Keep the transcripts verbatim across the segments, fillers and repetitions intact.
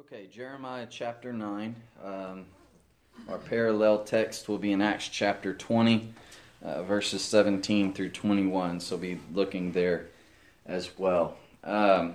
Okay, Jeremiah chapter nine. Um, our parallel text will be in Acts chapter twenty, uh, verses seventeen through twenty-one. So be looking there as well. Um,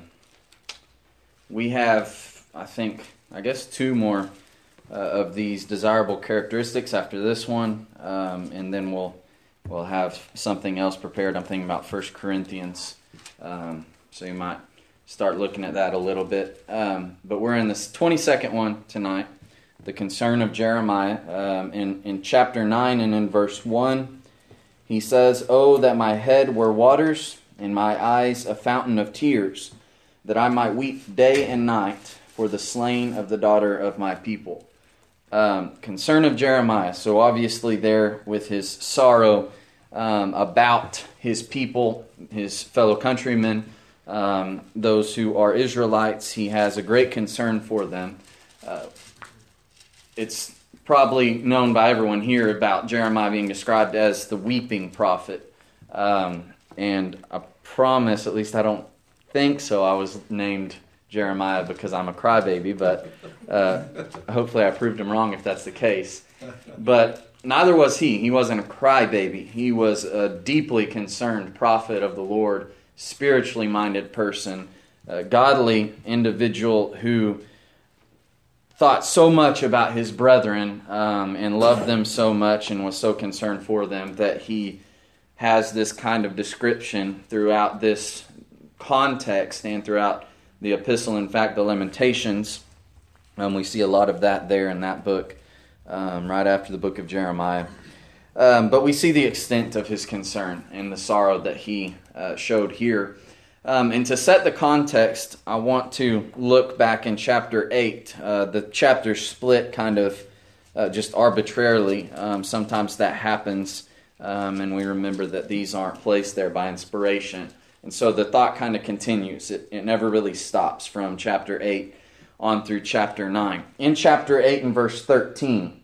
we have, I think, I guess two more uh, of these desirable characteristics after this one, um, and then we'll we'll have something else prepared. I'm thinking about First Corinthians, um, so you might start looking at that a little bit. Um, but we're in this twenty-second one tonight, the concern of Jeremiah. Um, in, in chapter nine and in verse one, he says, "Oh, that my head were waters, and my eyes a fountain of tears, that I might weep day and night for the slain of the daughter of my people." Um, concern of Jeremiah. So obviously there with his sorrow um, about his people, his fellow countrymen, Um, those who are Israelites, he has a great concern for them. Uh, it's probably known by everyone here about Jeremiah being described as the weeping prophet. Um, and I promise, at least I don't think so, I was named Jeremiah because I'm a crybaby, but uh, hopefully I proved him wrong if that's the case. But neither was he. He wasn't a crybaby. He was a deeply concerned prophet of the Lord, spiritually minded person, a godly individual who thought so much about his brethren um, and loved them so much and was so concerned for them that he has this kind of description throughout this context and throughout the epistle. In fact, the Lamentations, um, we see a lot of that there in that book, um, right after the book of Jeremiah. Um, but we see the extent of his concern and the sorrow that he uh, showed here. Um, and to set the context, I want to look back in chapter eight. Uh, the chapters split kind of uh, just arbitrarily. Um, sometimes that happens, um, and we remember that these aren't placed there by inspiration. And so the thought kind of continues. It, it never really stops from chapter eight on through chapter nine. In chapter eight and verse thirteen,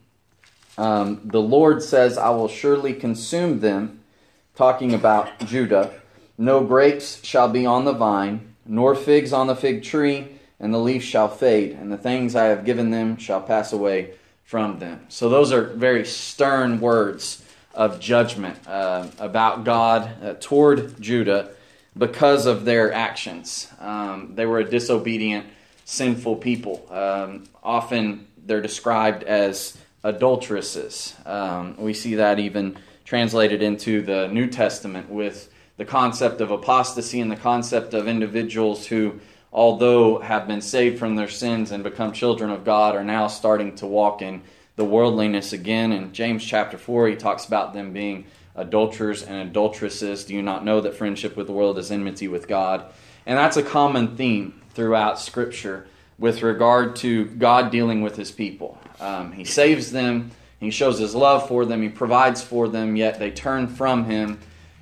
Um, the Lord says, "I will surely consume them," talking about Judah. "No grapes shall be on the vine, nor figs on the fig tree, and the leaf shall fade, and the things I have given them shall pass away from them." So those are very stern words of judgment uh, about God uh, toward Judah because of their actions. Um, they were a disobedient, sinful people. Um, often they're described as adulteresses. Um, we see that even translated into the New Testament with the concept of apostasy and the concept of individuals who, although have been saved from their sins and become children of God, are now starting to walk in the worldliness again. In James chapter four, he talks about them being adulterers and adulteresses. "Do you not know that friendship with the world is enmity with God?" And that's a common theme throughout Scripture with regard to God dealing with His people. Um, he saves them, He shows His love for them, He provides for them, yet they turn from Him,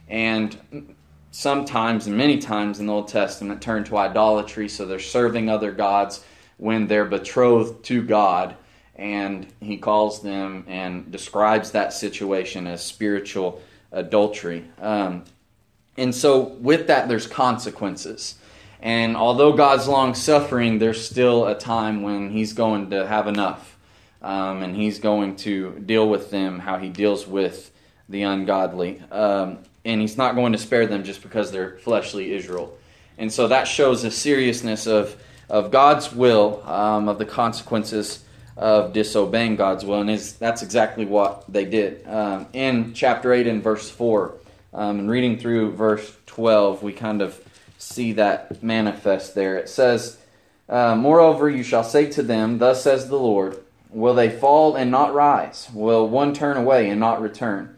and sometimes, and many times in the Old Testament, turn to idolatry, so they're serving other gods when they're betrothed to God, and He calls them and describes that situation as spiritual adultery. Um, and so with that, there's consequences. And although God's long-suffering, there's still a time when He's going to have enough. Um, and He's going to deal with them how He deals with the ungodly. Um, and He's not going to spare them just because they're fleshly Israel. And so that shows the seriousness of, of God's will, um, of the consequences of disobeying God's will. And is, that's exactly what they did. Um, in chapter eight and verse four, um, and reading through verse twelve, we kind of see that manifest there. It says, uh, "Moreover, you shall say to them, Thus says the Lord, will they fall and not rise? Will one turn away and not return?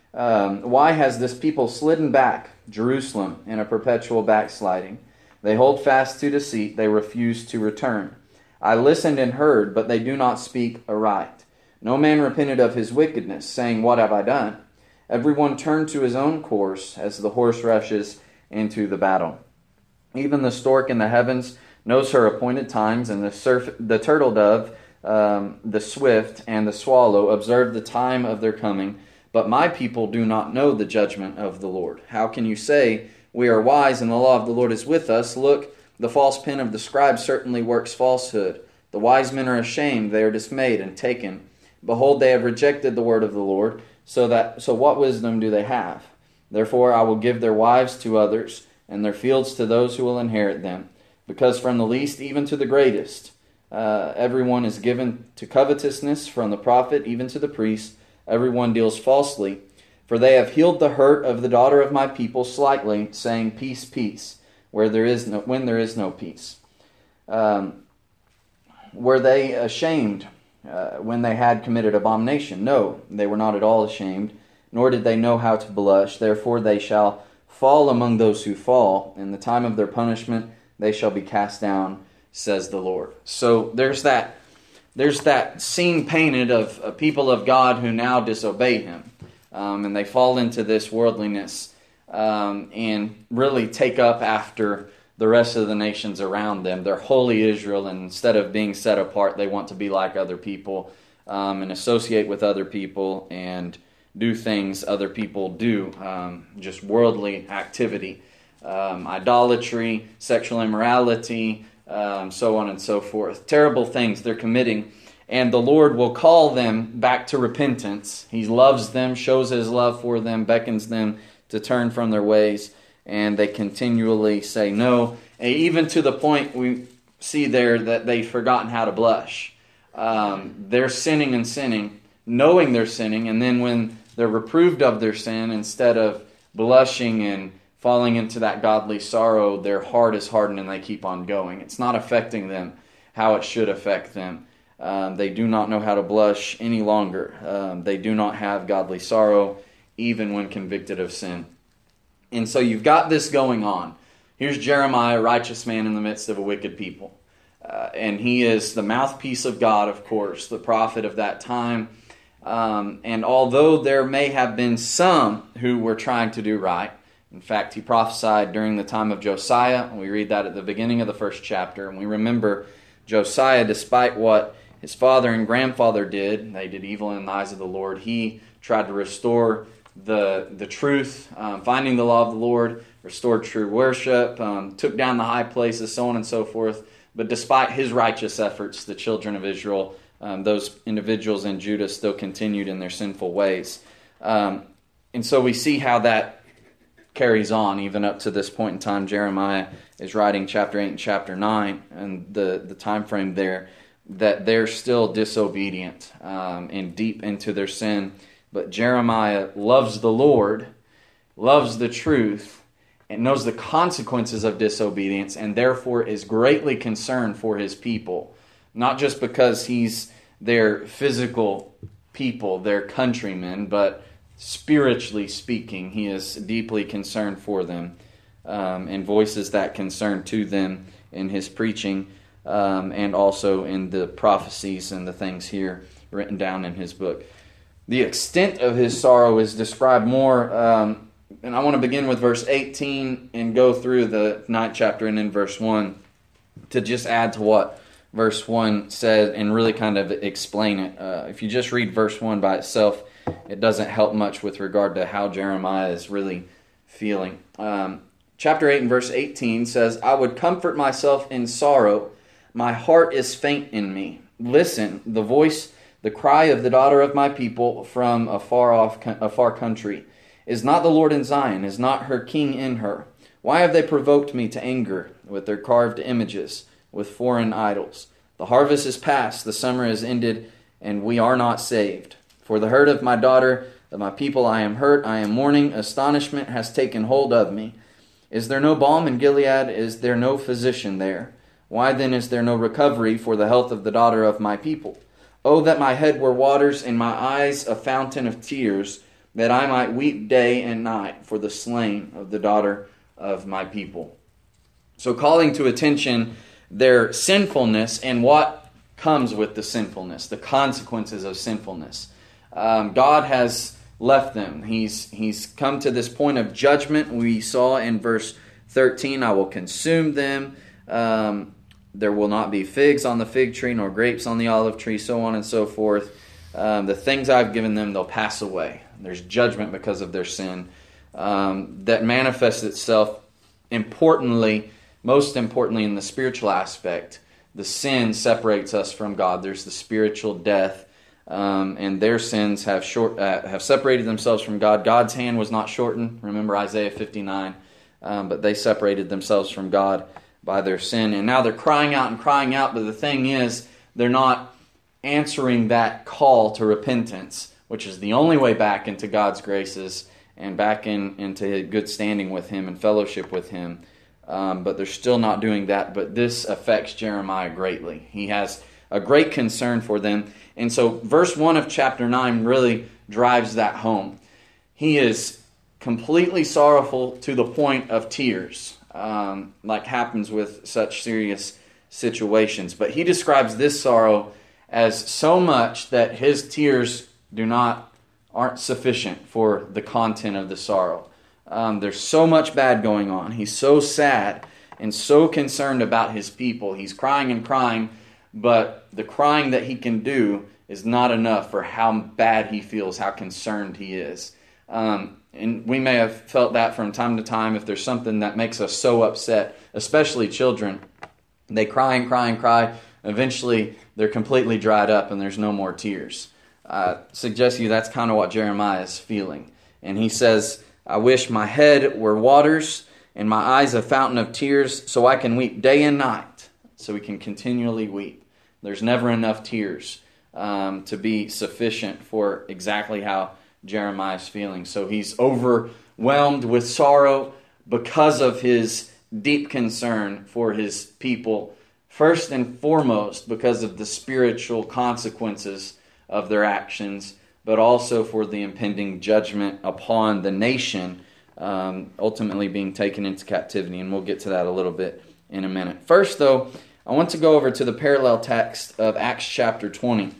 Um, why has this people slidden back, Jerusalem, in a perpetual backsliding? They hold fast to deceit, they refuse to return. I listened and heard, but they do not speak aright. No man repented of his wickedness, saying, What have I done? Everyone turned to his own course, as the horse rushes into the battle. Even the stork in the heavens knows her appointed times, and the surf, the turtle dove, um, the swift, and the swallow observe the time of their coming. But my people do not know the judgment of the Lord. How can you say, We are wise, and the law of the Lord is with us? Look, the false pen of the scribe certainly works falsehood. The wise men are ashamed, they are dismayed and taken. Behold, they have rejected the word of the Lord, so that so what wisdom do they have? Therefore I will give their wives to others, and their fields to those who will inherit them. Because from the least even to the greatest, uh, everyone is given to covetousness, from the prophet even to the priest, everyone deals falsely. For they have healed the hurt of the daughter of my people slightly, saying, Peace, peace, where there is no, when there is no peace. Um, were they ashamed uh, when they had committed abomination? No, they were not at all ashamed, nor did they know how to blush. Therefore they shall fall among those who fall. In the time of their punishment they shall be cast down, says the Lord. So there's that there's that scene painted of, of people of God who now disobey Him. Um, and they fall into this worldliness um, and really take up after the rest of the nations around them. They're holy Israel, and instead of being set apart, they want to be like other people um, and associate with other people and do things other people do, um, just worldly activity, um, idolatry, sexual immorality, um, so on and so forth. Terrible things they're committing. And the Lord will call them back to repentance. He loves them, shows His love for them, beckons them to turn from their ways, and they continually say no. And even to the point we see there that they've forgotten how to blush. Um, they're sinning and sinning, knowing they're sinning, and then when they're reproved of their sin, instead of blushing and falling into that godly sorrow, their heart is hardened and they keep on going. It's not affecting them how it should affect them. Um, they do not know how to blush any longer. Um, they do not have godly sorrow, even when convicted of sin. And so you've got this going on. Here's Jeremiah, a righteous man in the midst of a wicked people. Uh, and he is the mouthpiece of God, of course, the prophet of that time. Um, and although there may have been some who were trying to do right, in fact, he prophesied during the time of Josiah. We read that at the beginning of the first chapter. And we remember Josiah, despite what his father and grandfather did, they did evil in the eyes of the Lord. He tried to restore the the truth, um, finding the law of the Lord, restored true worship, um, took down the high places, so on and so forth. But despite his righteous efforts, the children of Israel, um, those individuals in Judah still continued in their sinful ways. Um, and so we see how that carries on even up to this point in time. Jeremiah is writing chapter eight and chapter nine, and the, the time frame there, that they're still disobedient um, and deep into their sin. But Jeremiah loves the Lord, loves the truth, and knows the consequences of disobedience, and therefore is greatly concerned for his people. Not just because he's their physical people, their countrymen, but spiritually speaking, he is deeply concerned for them um, and voices that concern to them in his preaching. Um, and also in the prophecies and the things here written down in his book. The extent of his sorrow is described more, um, and I want to begin with verse eighteen and go through the ninth chapter and in verse one to just add to what verse one says and really kind of explain it. Uh, if you just read verse one by itself, it doesn't help much with regard to how Jeremiah is really feeling. Um, chapter eight and verse eighteen says, I would comfort myself in sorrow. My heart is faint in me. Listen, the voice, the cry of the daughter of my people from a far off, a far country. Is not the Lord in Zion? Is not her king in her? Why have they provoked me to anger with their carved images, with foreign idols? The harvest is past, the summer is ended, and we are not saved. For the hurt of my daughter, of my people, I am hurt, I am mourning. Astonishment has taken hold of me. Is there no balm in Gilead? Is there no physician there? Why then is there no recovery for the health of the daughter of my people? Oh, that my head were waters and my eyes a fountain of tears, that I might weep day and night for the slain of the daughter of my people. So calling to attention their sinfulness and what comes with the sinfulness, the consequences of sinfulness. Um, God has left them. He's, he's come to this point of judgment. We saw in verse thirteen, I will consume them. Um, There will not be figs on the fig tree, nor grapes on the olive tree, so on and so forth. Um, the things I've given them, they'll pass away. There's judgment because of their sin um, that manifests itself importantly, most importantly in the spiritual aspect. the sin separates us from God. There's the spiritual death, um, and their sins have short uh, have separated themselves from God. God's hand was not shortened. Remember Isaiah fifty-nine, um, but they separated themselves from God by their sin, and now they're crying out and crying out. But the thing is, they're not answering that call to repentance, which is the only way back into God's graces and back in into good standing with Him and fellowship with Him. Um, but they're still not doing that. But this affects Jeremiah greatly. He has a great concern for them. And so verse one of chapter nine really drives that home. He is completely sorrowful to the point of tears, um, like happens with such serious situations. But he describes this sorrow as so much that his tears do not aren't sufficient for the content of the sorrow. Um, there's so much bad going on. He's so sad and so concerned about his people. He's crying and crying, but the crying that he can do is not enough for how bad he feels, how concerned he is. Um, and we may have felt that from time to time. If there's something that makes us so upset, especially children, they cry and cry and cry. Eventually, they're completely dried up and there's no more tears. I suggest to you that's kind of what Jeremiah is feeling. And he says, I wish my head were waters and my eyes a fountain of tears so I can weep day and night, so we can continually weep. There's never enough tears um, to be sufficient for exactly how Jeremiah is feeling. So he's overwhelmed with sorrow because of his deep concern for his people. First and foremost, because of the spiritual consequences of their actions, but also for the impending judgment upon the nation, um, ultimately being taken into captivity. And we'll get to that a little bit in a minute. First, though, I want to go over to the parallel text of Acts chapter twenty.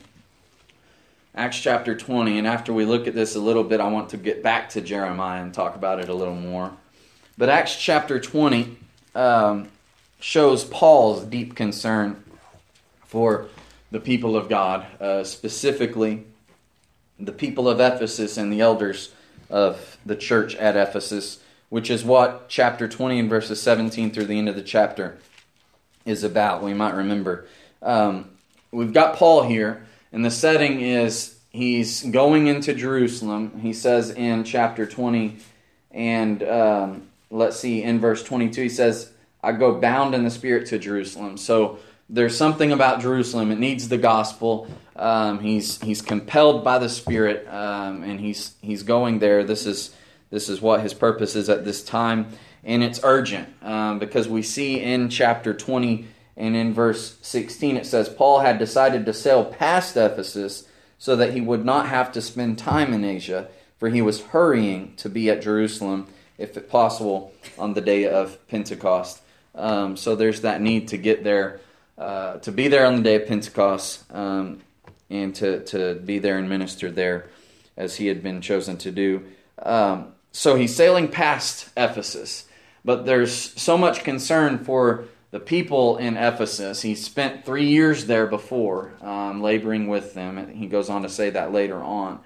Acts chapter twenty, and after we look at this a little bit, I want to get back to Jeremiah and talk about it a little more. But Acts chapter twenty um, shows Paul's deep concern for the people of God, uh, specifically the people of Ephesus and the elders of the church at Ephesus, which is what chapter twenty and verses seventeen through the end of the chapter is about. We might remember. Um, we've got Paul here, and the setting is he's going into Jerusalem. He says in chapter twenty, and um, let's see, in verse twenty-two, he says, I go bound in the Spirit to Jerusalem. So there's something about Jerusalem. It needs the gospel. Um, he's he's compelled by the Spirit, um, and he's he's going there. This is this is what his purpose is at this time, and it's urgent um, because we see in chapter twenty and in verse sixteen it says Paul had decided to sail past Ephesus so that he would not have to spend time in Asia, for he was hurrying to be at Jerusalem, if possible, on the day of Pentecost. Um, so there's that need to get there. Uh, to be there on the day of Pentecost, um, and to, to be there and minister there as he had been chosen to do. Um, so he's sailing past Ephesus, but there's so much concern for the people in Ephesus. He spent three years there before, um, laboring with them, and he goes on to say that later on.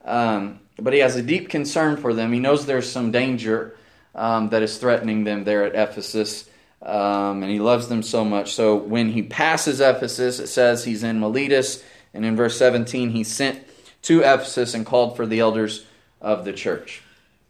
Um, but he has a deep concern for them. He knows there's some danger um, that is threatening them there at Ephesus. Um, and he loves them so much. So when he passes Ephesus, it says he's in Miletus. And in verse seventeen, he sent to Ephesus and called for the elders of the church.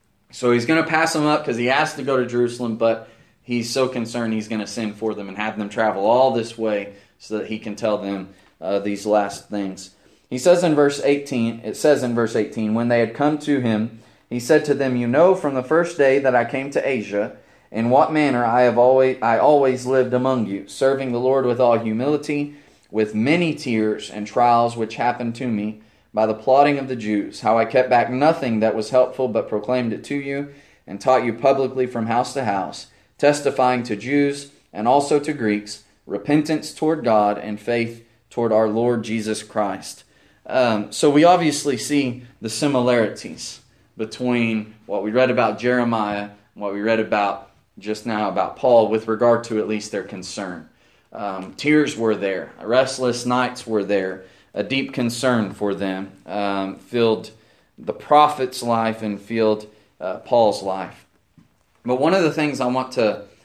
So he's going to pass them up because he has to go to Jerusalem, but he's so concerned he's going to send for them and have them travel all this way so that he can tell them uh, these last things. He says in verse eighteen, it says in verse eighteen, when they had come to him, he said to them, you know from the first day that I came to Asia, in what manner I have always I always lived among you, serving the Lord with all humility, with many tears and trials which happened to me by the plotting of the Jews, how I kept back nothing that was helpful, but proclaimed it to you, and taught you publicly from house to house, testifying to Jews and also to Greeks, repentance toward God and faith toward our Lord Jesus Christ. Um, so we obviously see the similarities between what we read about Jeremiah and what we read about just now about Paul with regard to at least their concern. Um, tears were there. Restless nights were there. A deep concern for them um, filled the prophet's life and filled uh, Paul's life. But one of the things I want to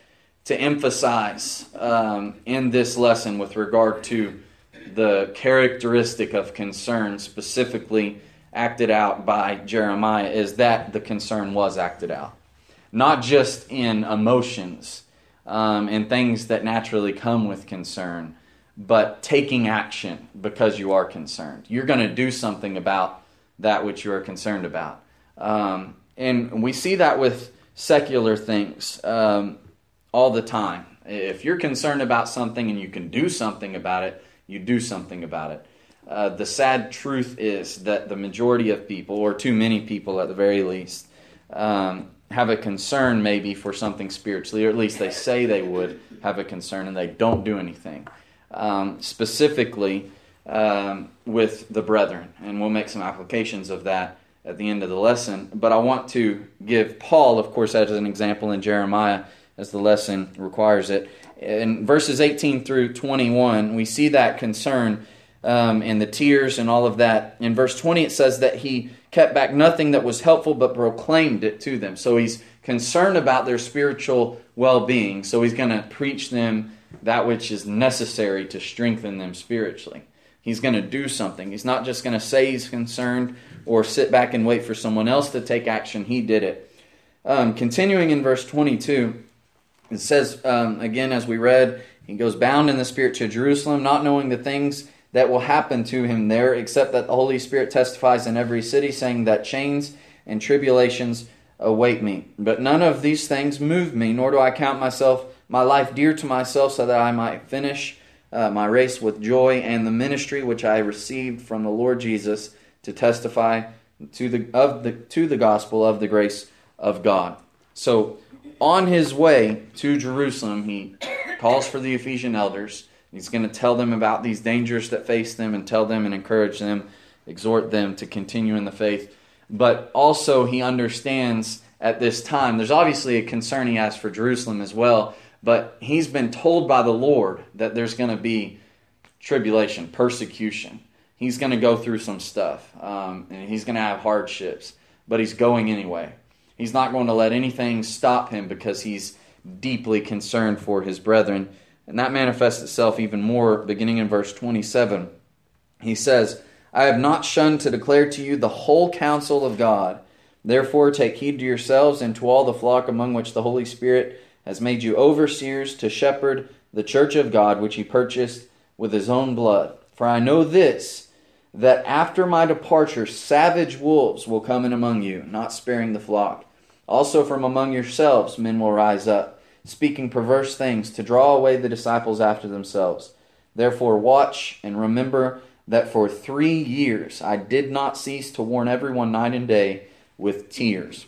to emphasize um, in this lesson with regard to the characteristic of concern specifically acted out by Jeremiah is that the concern was acted out. Not just in emotions um, and things that naturally come with concern, but taking action because you are concerned. You're going to do something about that which you are concerned about. Um, and we see that with secular things um, all the time. If you're concerned about something and you can do something about it, you do something about it. Uh, the sad truth is that the majority of people, or too many people at the very least, um, have a concern maybe for something spiritually, or at least they say they would have a concern and they don't do anything. Um, specifically um, with the brethren, and we'll make some applications of that at the end of the lesson. But I want to give Paul, of course, as an example in Jeremiah, as the lesson requires it. In verses eighteen through twenty-one, we see that concern um, and the tears and all of that. In verse twenty, it says that he kept back nothing that was helpful, but proclaimed it to them. So he's concerned about their spiritual well-being. So he's going to preach them that which is necessary to strengthen them spiritually. He's going to do something. He's not just going to say he's concerned or sit back and wait for someone else to take action. He did it. Um, continuing in verse twenty-two, it says, um, again, as we read, he goes bound in the Spirit to Jerusalem, not knowing the things that will happen to him there, except that the Holy Spirit testifies in every city, saying that chains and tribulations await me. But none of these things move me, nor do I count myself my life dear to myself, so that I might finish uh, my race with joy and the ministry which I received from the Lord Jesus to testify to the of the to the gospel of the grace of God. So on his way to Jerusalem, he calls for the Ephesian elders. He's going to tell them about these dangers that face them and tell them and encourage them, exhort them to continue in the faith. But also he understands at this time, there's obviously a concern he has for Jerusalem as well, but he's been told by the Lord that there's going to be tribulation, persecution. He's going to go through some stuff, um, and he's going to have hardships, but he's going anyway. He's not going to let anything stop him because he's deeply concerned for his brethren. And that manifests itself even more beginning in verse twenty-seven. He says, I have not shunned to declare to you the whole counsel of God. Therefore take heed to yourselves and to all the flock among which the Holy Spirit has made you overseers to shepherd the church of God, which he purchased with his own blood. For I know this, that after my departure savage wolves will come in among you, not sparing the flock. Also from among yourselves men will rise up, speaking perverse things to draw away the disciples after themselves. Therefore watch and remember that for three years I did not cease to warn everyone night and day with tears.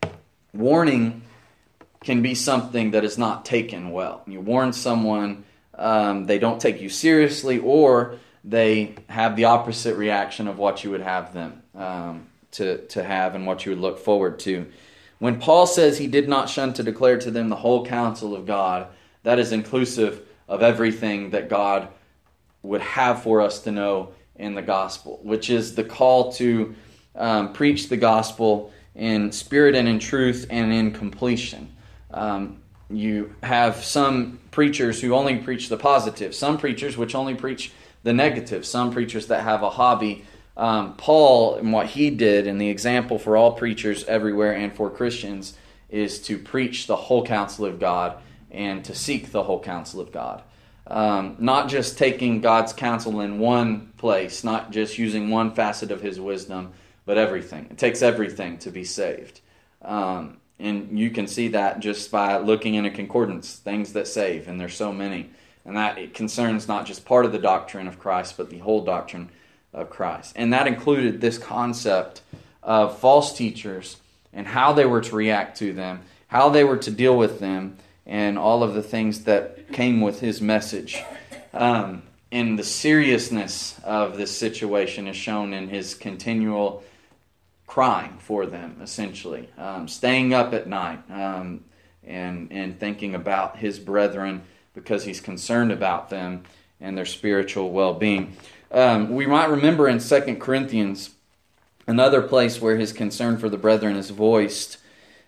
Warning can be something that is not taken well. You warn someone, um, they don't take you seriously, or they have the opposite reaction of what you would have them um, to, to have and what you would look forward to. When Paul says he did not shun to declare to them the whole counsel of God, that is inclusive of everything that God would have for us to know in the gospel, which is the call to um, preach the gospel in spirit and in truth and in completion. Um, you have some preachers who only preach the positive, some preachers which only preach the negative, some preachers that have a hobby. Um, Paul, and what he did, and the example for all preachers everywhere and for Christians, is to preach the whole counsel of God and to seek the whole counsel of God. Um, not just taking God's counsel in one place, not just using one facet of his wisdom, but everything. It takes everything to be saved. Um, and you can see that just by looking in a concordance, things that save, and there's so many. And that it concerns not just part of the doctrine of Christ, but the whole doctrine of Christ. And that included this concept of false teachers and how they were to react to them, how they were to deal with them, and all of the things that came with his message. Um, and the seriousness of this situation is shown in his continual crying for them, essentially. Um, staying up at night um, and, and thinking about his brethren because he's concerned about them and their spiritual well-being. Um, we might remember in Second Corinthians, another place where his concern for the brethren is voiced.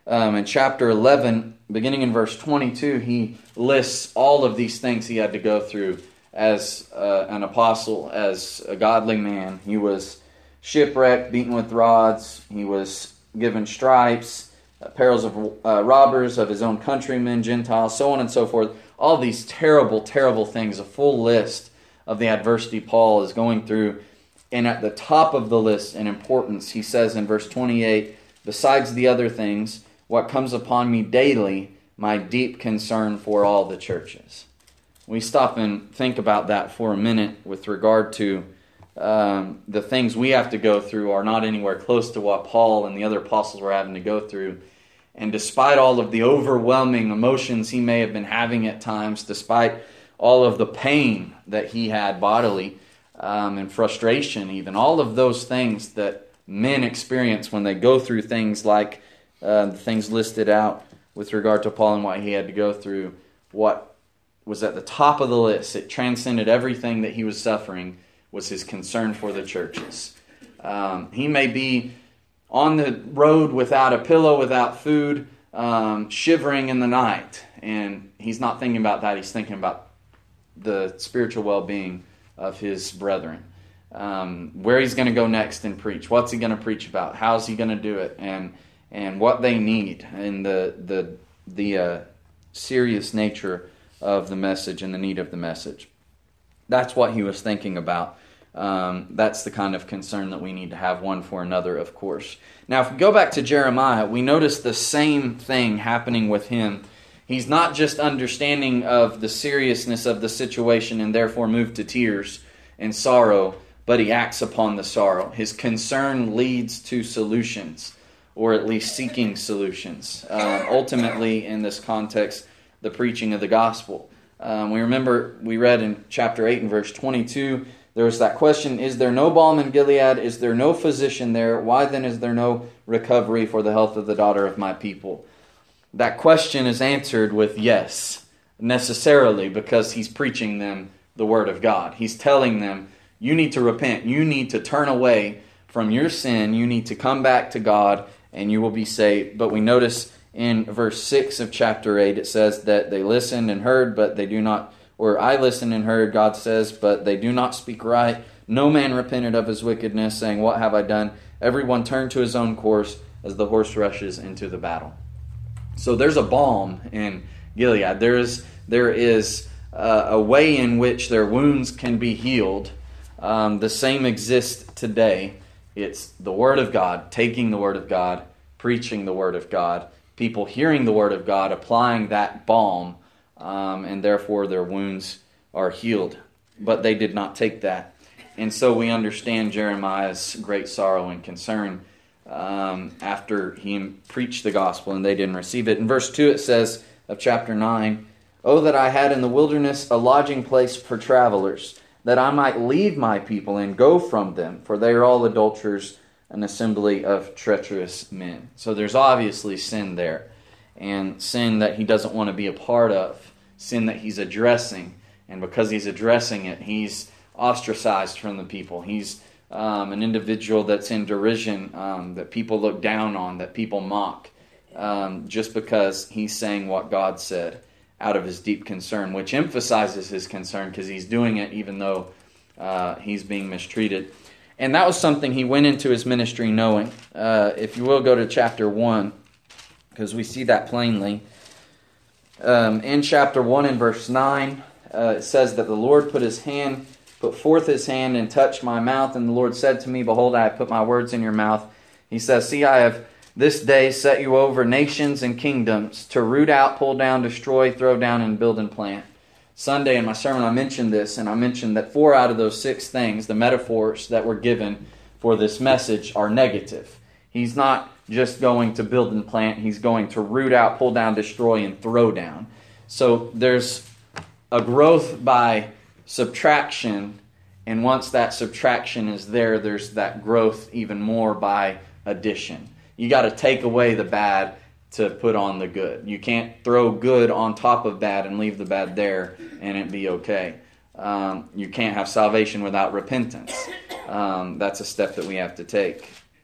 Um, in chapter eleven, beginning in verse twenty-two, he lists all of these things he had to go through as uh, an apostle, as a godly man. He was shipwrecked, beaten with rods. He was given stripes, uh, perils of uh, robbers, of his own countrymen, Gentiles, so on and so forth. All these terrible, terrible things, a full list of the adversity Paul is going through. And at the top of the list in importance, he says in verse twenty-eight, besides the other things, what comes upon me daily, my deep concern for all the churches. We stop and think about that for a minute with regard to um, the things we have to go through are not anywhere close to what Paul and the other apostles were having to go through. And despite all of the overwhelming emotions he may have been having at times, despite all of the pain that he had bodily, Um, and frustration even, all of those things that men experience when they go through things like uh, the things listed out with regard to Paul and what he had to go through, what was at the top of the list, it transcended everything that he was suffering, was his concern for the churches. Um, he may be on the road without a pillow, without food, um, shivering in the night, and he's not thinking about that, he's thinking about the spiritual well-being of his brethren, um, where he's going to go next and preach. What's he going to preach about? How's he going to do it? And and what they need, and the the the uh, serious nature of the message and the need of the message. That's what he was thinking about. Um, that's the kind of concern that we need to have one for another, of course. Now, if we go back to Jeremiah, we notice the same thing happening with him. He's not just understanding of the seriousness of the situation and therefore moved to tears and sorrow, but he acts upon the sorrow. His concern leads to solutions, or at least seeking solutions. Uh, ultimately, in this context, the preaching of the gospel. Um, we remember, we read in chapter eight and verse twenty-two, there was that question, is there no balm in Gilead? Is there no physician there? Why then is there no recovery for the health of the daughter of my people? That question is answered with yes, necessarily, because he's preaching them the Word of God. He's telling them, you need to repent. You need to turn away from your sin. You need to come back to God, and you will be saved. But we notice in verse six of chapter eight, it says that they listened and heard, but they do not, or I listened and heard, God says, but they do not speak right. No man repented of his wickedness, saying, what have I done? Everyone turned to his own course as the horse rushes into the battle. So there's a balm in Gilead. There is there is uh, a way in which their wounds can be healed. Um, the same exists today. It's the Word of God, taking the Word of God, preaching the Word of God, people hearing the Word of God, applying that balm, um, and therefore their wounds are healed. But they did not take that. And so we understand Jeremiah's great sorrow and concern Um, after he preached the gospel and they didn't receive it. In verse two it says of chapter nine, oh, that I had in the wilderness a lodging place for travelers, that I might leave my people and go from them, for they are all adulterers, an assembly of treacherous men. So there's obviously sin there, and sin that he doesn't want to be a part of, sin that he's addressing, and because he's addressing it, he's ostracized from the people. He's Um, an individual that's in derision, um, that people look down on, that people mock, um, just because he's saying what God said out of his deep concern, which emphasizes his concern because he's doing it even though uh, he's being mistreated. And that was something he went into his ministry knowing. Uh, if you will, go to chapter one, because we see that plainly. Um, in chapter one and verse nine, uh, it says that the Lord put his hand put forth his hand and touched my mouth, and the Lord said to me, behold, I have put my words in your mouth. He says, see, I have this day set you over nations and kingdoms to root out, pull down, destroy, throw down, and build and plant. Sunday in my sermon I mentioned this, and I mentioned that four out of those six things, the metaphors that were given for this message, are negative. He's not just going to build and plant, he's going to root out, pull down, destroy, and throw down. So there's a growth by subtraction, and once that subtraction is there, there's that growth even more by addition. You got to take away the bad to put on the good. You can't throw good on top of bad and leave the bad there and it be okay. Um, you can't have salvation without repentance. Um, that's a step that we have to take.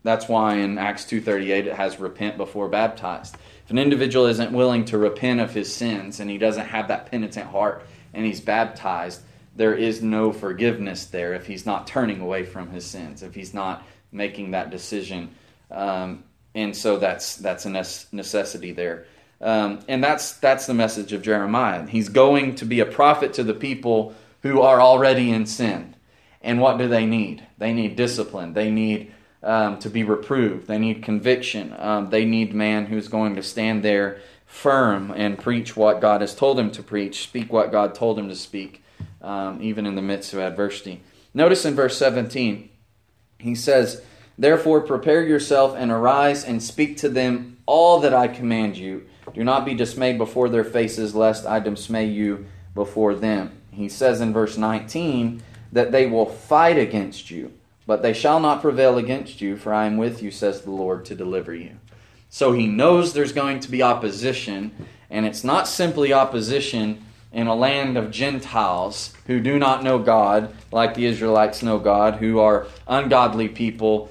that's why in Acts two thirty-eight it has repent before baptized. If an individual isn't willing to repent of his sins and he doesn't have that penitent heart and he's baptized, there is no forgiveness there if he's not turning away from his sins, if he's not making that decision. Um, and so that's that's a necessity there. Um, and that's that's the message of Jeremiah. He's going to be a prophet to the people who are already in sin. And what do they need? They need discipline. They need um, to be reproved. They need conviction. Um, they need man who's going to stand there firm and preach what God has told him to preach, speak what God told him to speak. Um, even in the midst of adversity. Notice in verse seventeen, he says, "Therefore prepare yourself and arise and speak to them all that I command you. Do not be dismayed before their faces, lest I dismay you before them." He says in verse nineteen that they will fight against you, but they shall not prevail against you, for I am with you, says the Lord, to deliver you. So he knows there's going to be opposition, and it's not simply opposition in a land of Gentiles who do not know God like the Israelites know God, who are ungodly people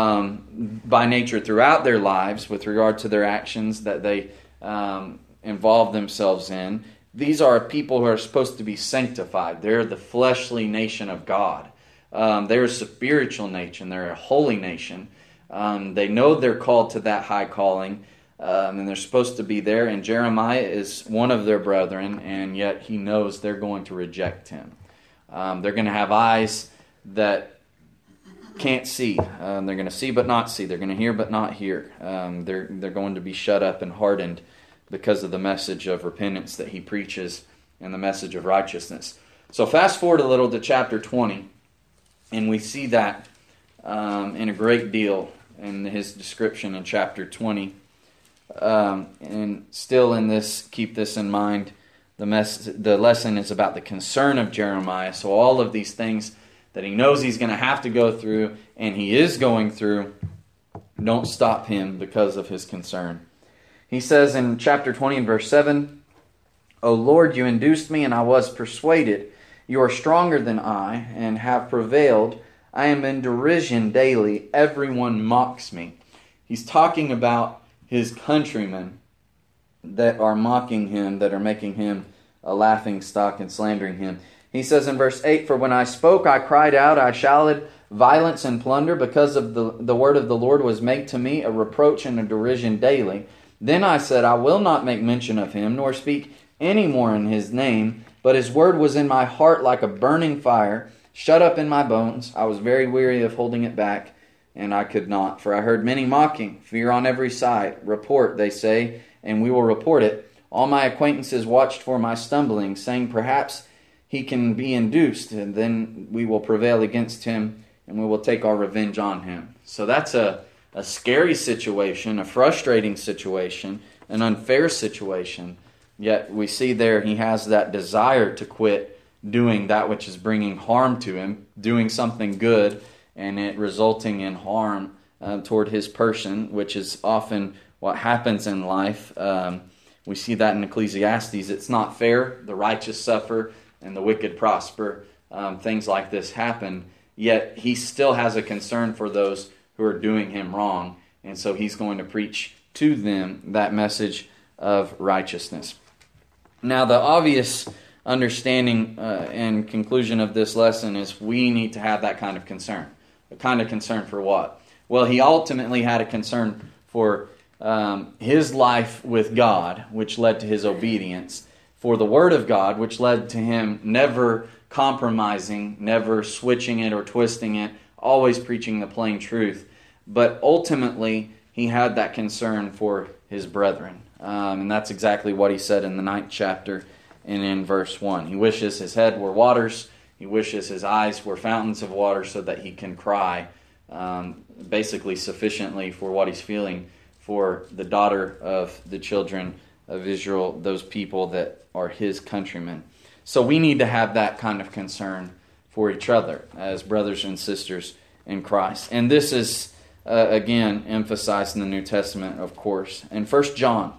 um, by nature throughout their lives with regard to their actions that they um, involve themselves in. These are people who are supposed to be sanctified. They're the fleshly nation of God. Um, they're a spiritual nation. They're a holy nation. Um, they know they're called to that high calling. Um, and they're supposed to be there, and Jeremiah is one of their brethren, and yet he knows they're going to reject him. Um, they're going to have eyes that can't see. Um, they're going to see but not see. They're going to hear but not hear. Um, they're they're going to be shut up and hardened because of the message of repentance that he preaches and the message of righteousness. So fast forward a little to chapter twenty, and we see that um, in a great deal in his description in chapter twenty. Um, and still in this, keep this in mind, the mess, the lesson is about the concern of Jeremiah. So all of these things that he knows he's going to have to go through, and he is going through, don't stop him because of his concern. He says in chapter twenty and verse seven, "O Lord, you induced me, and I was persuaded. You are stronger than I, and have prevailed. I am in derision daily. Everyone mocks me." He's talking about his countrymen that are mocking him, that are making him a laughing stock and slandering him. He says in verse eight, "For when I spoke, I cried out, I shouted violence and plunder, because of the, the word of the Lord was made to me a reproach and a derision daily. Then I said, I will not make mention of him, nor speak any more in his name. But his word was in my heart like a burning fire, shut up in my bones. I was very weary of holding it back, and I could not. For I heard many mocking, fear on every side. Report, they say, and we will report it. All my acquaintances watched for my stumbling, saying, perhaps he can be induced, and then we will prevail against him, and we will take our revenge on him." So that's a, a scary situation, a frustrating situation, an unfair situation. Yet we see there he has that desire to quit doing that which is bringing harm to him, doing something good, and it resulting in harm uh, toward his person, which is often what happens in life. Um, we see that in Ecclesiastes. It's not fair. The righteous suffer and the wicked prosper. Um, things like this happen. Yet he still has a concern for those who are doing him wrong. And so he's going to preach to them that message of righteousness. Now, the obvious understanding uh, and conclusion of this lesson is we need to have that kind of concern. A kind of concern for what? Well, he ultimately had a concern for um, his life with God, which led to his obedience, for the Word of God, which led to him never compromising, never switching it or twisting it, always preaching the plain truth. But ultimately, he had that concern for his brethren. Um, and that's exactly what he said in the ninth chapter and in verse one. He wishes his head were waters. He wishes his eyes were fountains of water so that he can cry um, basically sufficiently for what he's feeling for the daughter of the children of Israel, those people that are his countrymen. So we need to have that kind of concern for each other as brothers and sisters in Christ. And this is, uh, again, emphasized in the New Testament, of course. In First John,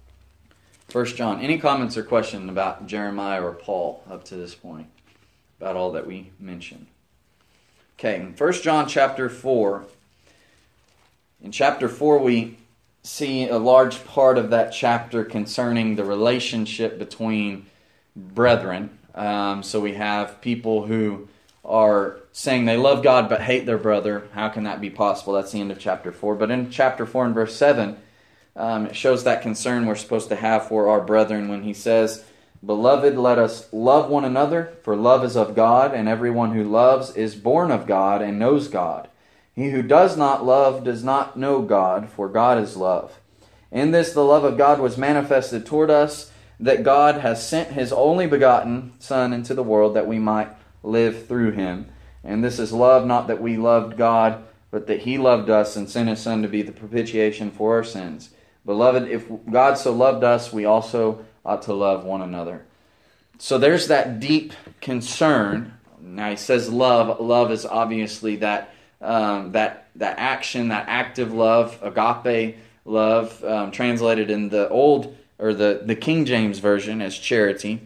First John, any comments or questions about Jeremiah or Paul up to this point, about all that we mentioned? Okay, in First John chapter four, In chapter four, we see a large part of that chapter concerning the relationship between brethren. Um, so we have people who are saying they love God but hate their brother. How can that be possible? That's the end of chapter four. But in chapter four and verse seven, um, it shows that concern we're supposed to have for our brethren when he says, "Beloved, let us love one another, for love is of God, and everyone who loves is born of God and knows God. He who does not love does not know God, for God is love. In this the love of God was manifested toward us, that God has sent His only begotten Son into the world that we might live through Him. And this is love, not that we loved God, but that He loved us and sent His Son to be the propitiation for our sins. Beloved, if God so loved us, we also ought to love one another." So there's that deep concern. Now he says love. Love is obviously that um, that that action, that active love, agape love, um, translated in the old or the, the King James Version as charity.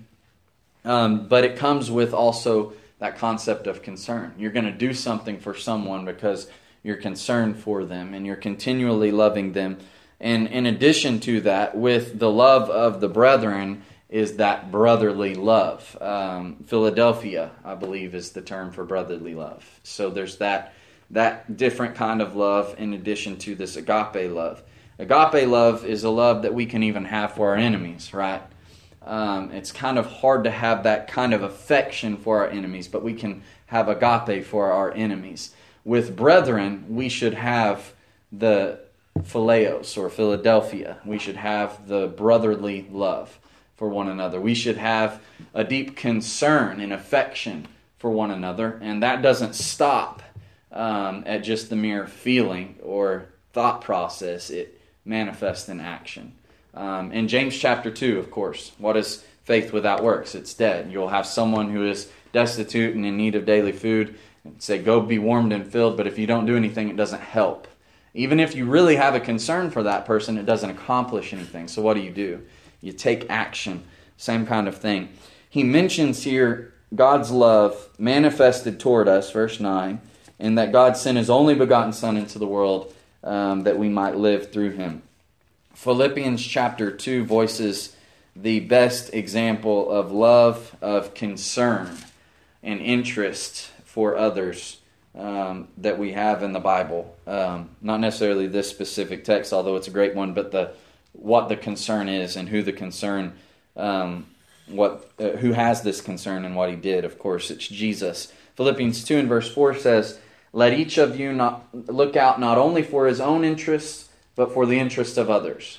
Um, but it comes with also that concept of concern. You're going to do something for someone because you're concerned for them and you're continually loving them. And in addition to that, with the love of the brethren is that brotherly love. Um, Philadelphia, I believe, is the term for brotherly love. So there's that that different kind of love in addition to this agape love. Agape love is a love that we can even have for our enemies, right? Um, it's kind of hard to have that kind of affection for our enemies, but we can have agape for our enemies. With brethren, we should have the phileos or Philadelphia. We should have the brotherly love for one another. We should have a deep concern and affection for one another, and that doesn't stop um, at just the mere feeling or thought process. It manifests in action. Um, in James chapter two, of course, what is faith without works? It's dead. You'll have someone who is destitute and in need of daily food and say, "Go be warmed and filled," but if you don't do anything, it doesn't help. Even if you really have a concern for that person, it doesn't accomplish anything. So what do you do? You take action. Same kind of thing. He mentions here God's love manifested toward us, verse nine, and that God sent His only begotten Son into the world um, that we might live through Him. Philippians chapter two voices the best example of love, of concern, and interest for others um, that we have in the Bible. Um, not necessarily this specific text, although it's a great one, but the what the concern is and who the concern, um, what uh, who has this concern and what He did. Of course, it's Jesus. Philippians two and verse four says, "Let each of you not look out not only for his own interests, but for the interest of others."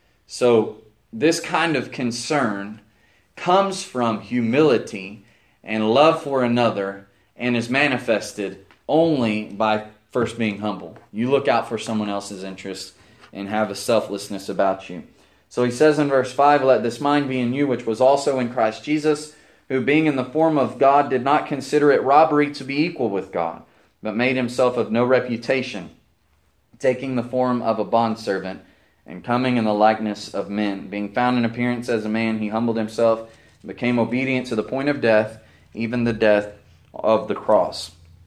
So this kind of concern comes from humility and love for another and is manifested only by first being humble. You look out for someone else's interests and have a selflessness about you. So he says in verse five, "Let this mind be in you, which was also in Christ Jesus, who being in the form of God did not consider it robbery to be equal with God, but made Himself of no reputation, taking the form of a bondservant, and coming in the likeness of men. Being found in appearance as a man, He humbled Himself, and became obedient to the point of death, even the death of the cross."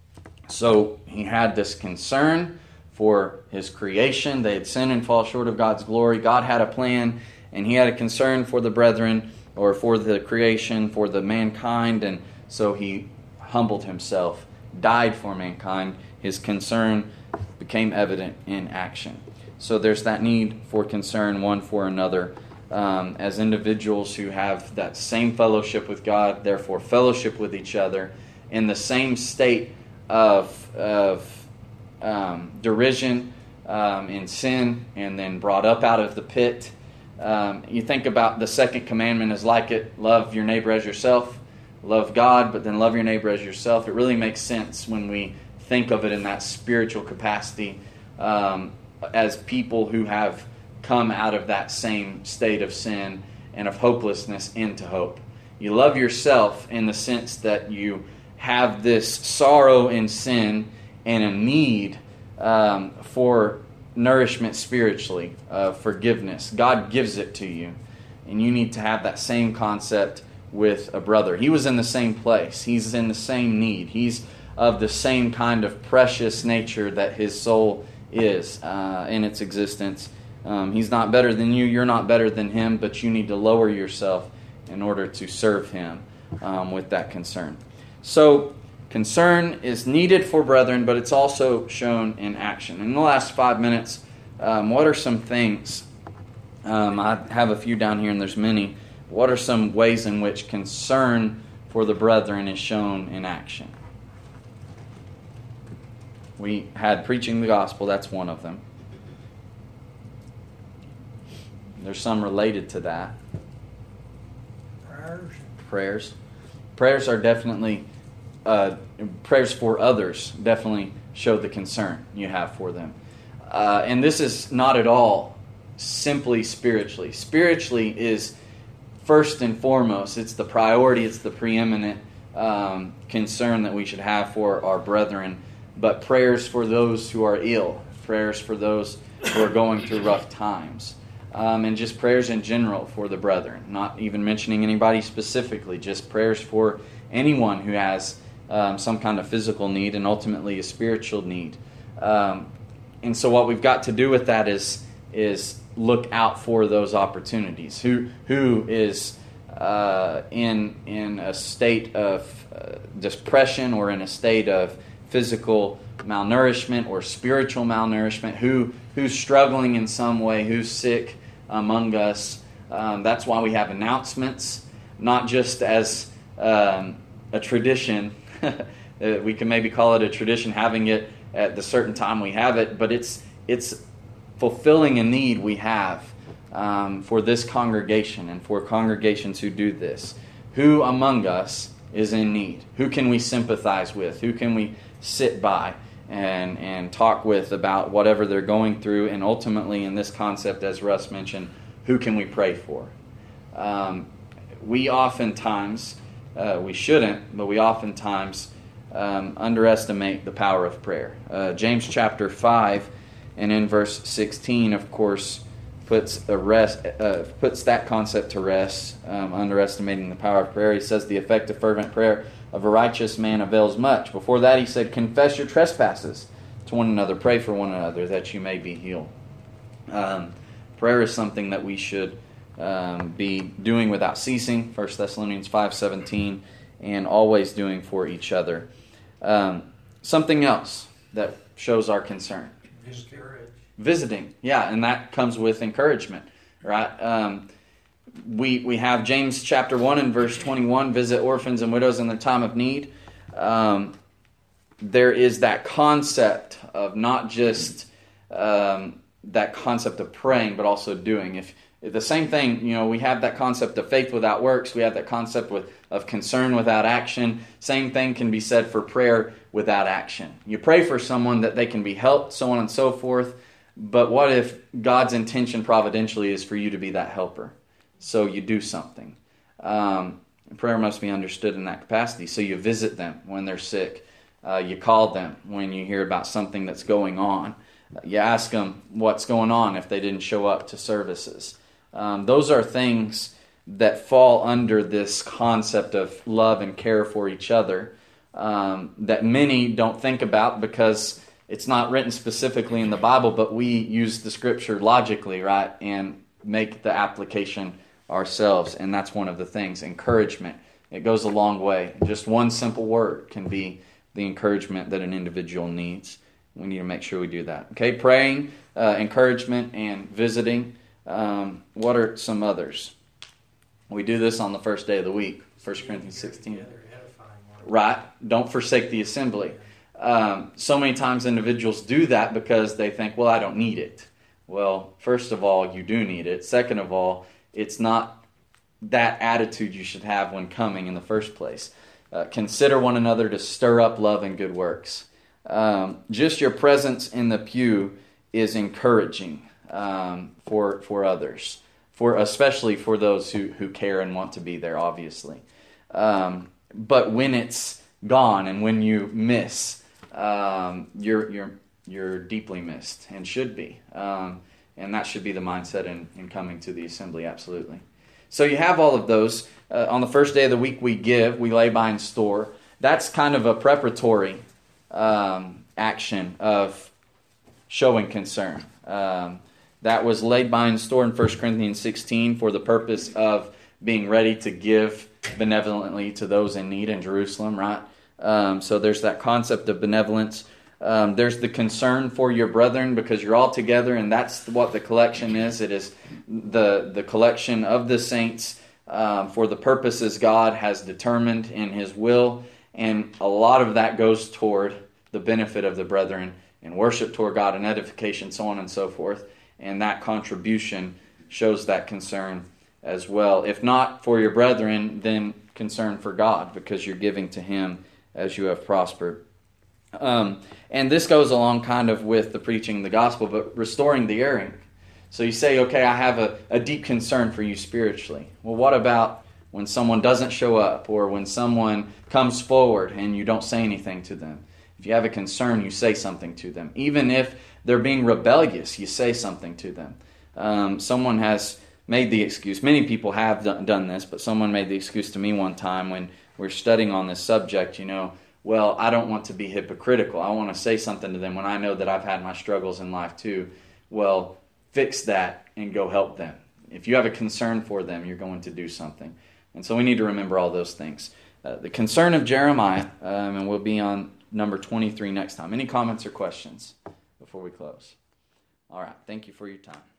So He had this concern for His creation. They had sinned and fall short of God's glory. God had a plan, and He had a concern for the brethren, or for the creation, for the mankind, and so He humbled Himself, died for mankind. His concern became evident in action. So there's that need for concern one for another. Um, as individuals who have that same fellowship with God, therefore fellowship with each other, in the same state of, of um, derision um, in sin, and then brought up out of the pit. Um, you think about the second commandment is like it: love your neighbor as yourself. Love God, but then love your neighbor as yourself. It really makes sense when we think of it in that spiritual capacity, um, as people who have come out of that same state of sin and of hopelessness into hope. You love yourself in the sense that you have this sorrow in sin and a need um, for nourishment spiritually, uh, forgiveness. God gives it to you, and you need to have that same concept with a brother. He was in the same place. He's in the same need. He's of the same kind of precious nature that his soul is uh, in its existence. Um, he's not better than you. You're not better than him, but you need to lower yourself in order to serve him um, with that concern. So concern is needed for brethren, but it's also shown in action. In the last five minutes, um, what are some things? Um, I have a few down here, and there's many. What are some ways in which concern for the brethren is shown in action? We had preaching the gospel. That's one of them. There's some related to that. Prayers. Prayers. Prayers are definitely, uh, prayers for others definitely show the concern you have for them. Uh, and this is not at all simply spiritually. Spiritually is first and foremost. It's the priority. It's the preeminent um, concern that we should have for our brethren. But prayers for those who are ill. Prayers for those who are going through rough times. Um, and just prayers in general for the brethren. Not even mentioning anybody specifically. Just prayers for anyone who has um, some kind of physical need and ultimately a spiritual need. Um, and so what we've got to do with that is is look out for those opportunities. Who who is uh, in in a state of uh, depression or in a state of physical malnourishment or spiritual malnourishment? Who who's struggling in some way? Who's sick among us? Um, that's why we have announcements, not just as um, a tradition. We can maybe call it a tradition, having it at the certain time we have it, but it's it's fulfilling a need we have um, for this congregation and for congregations who do this. Who among us is in need? Who can we sympathize with? Who can we sit by and and talk with about whatever they're going through? And ultimately, in this concept, as Russ mentioned, who can we pray for? Um, we oftentimes, uh, we shouldn't, but we oftentimes um, underestimate the power of prayer. Uh, James chapter five and in verse sixteen, of course, puts a rest, uh, puts that concept to rest, um, underestimating the power of prayer. He says the effective fervent prayer of a righteous man avails much. Before that, he said, confess your trespasses to one another, pray for one another that you may be healed. Um, prayer is something that we should um, be doing without ceasing, First Thessalonians five seventeen, and always doing for each other. Um, something else that shows our concern. Visiting, yeah, and that comes with encouragement, right? Um, we we have James chapter one and verse twenty-one, visit orphans and widows in their time of need. Um, there is that concept of not just um, that concept of praying, but also doing. If, if the same thing, you know, we have that concept of faith without works. We have that concept with of concern without action. Same thing can be said for prayer without action. You pray for someone that they can be helped, so on and so forth. But what if God's intention providentially is for you to be that helper? So you do something. Um, prayer must be understood in that capacity. So you visit them when they're sick. Uh, you call them when you hear about something that's going on. You ask them what's going on if they didn't show up to services. Um, those are things that fall under this concept of love and care for each other um, that many don't think about because it's not written specifically in the Bible, but we use the Scripture logically, right, and make the application ourselves. And that's one of the things, encouragement. It goes a long way. Just one simple word can be the encouragement that an individual needs. We need to make sure we do that. Okay, praying, uh, encouragement, and visiting. Um, what are some others? We do this on the first day of the week, First Corinthians sixteen. Right, don't forsake the assembly. Um, so many times individuals do that because they think, well, I don't need it. Well, first of all, you do need it. Second of all, it's not that attitude you should have when coming in the first place. Uh, consider one another to stir up love and good works. Um, just your presence in the pew is encouraging um, for for others, for especially for those who, who care and want to be there, obviously. Um, but when it's gone and when you miss, Um, you're you're you're deeply missed and should be, um, and that should be the mindset in, in coming to the assembly. Absolutely. So you have all of those. Uh, on the first day of the week, we give, we lay by and store. That's kind of a preparatory um, action of showing concern. Um, that was laid by and stored in First Corinthians sixteen for the purpose of being ready to give benevolently to those in need in Jerusalem, right? Um, so there's that concept of benevolence. Um, there's the concern for your brethren because you're all together, and that's what the collection is. It is the, the collection of the saints uh, for the purposes God has determined in His will, and a lot of that goes toward the benefit of the brethren and worship toward God and edification, so on and so forth. And that contribution shows that concern as well. If not for your brethren, then concern for God because you're giving to Him as you have prospered. Um, and this goes along kind of with the preaching the gospel, but restoring the erring. So you say, okay, I have a, a deep concern for you spiritually. Well, what about when someone doesn't show up or when someone comes forward and you don't say anything to them? If you have a concern, you say something to them. Even if they're being rebellious, you say something to them. Um, someone has made the excuse, many people have done, done this, but someone made the excuse to me one time when we we're studying on this subject, you know, well, I don't want to be hypocritical. I want to say something to them when I know that I've had my struggles in life too. Well, fix that and go help them. If you have a concern for them, you're going to do something. And so we need to remember all those things. Uh, the concern of Jeremiah, um, and we'll be on number twenty-three next time. Any comments or questions before we close? All right. Thank you for your time.